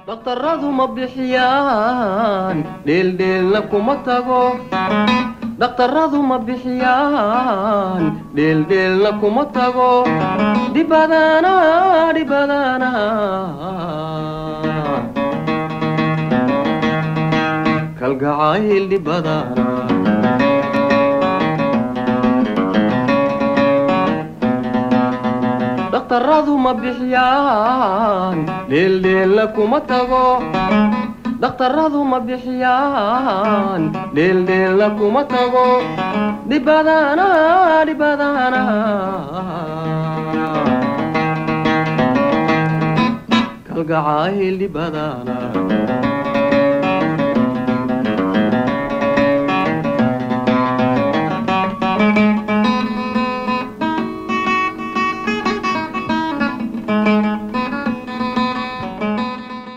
dhaqtarradu ma bixiyaan dheeldheelna kuma tago dhaqtarradu ma bixiyaan dheeldheelna kuma tago dhibadana kalgacayl dhibadana dhaqtarradu ma bixiyaan dheeldheelna kuma tago dhaqtarradu ma bixiyaan dheeldheelna kuma tago dhibadana kalgacayl dhibadana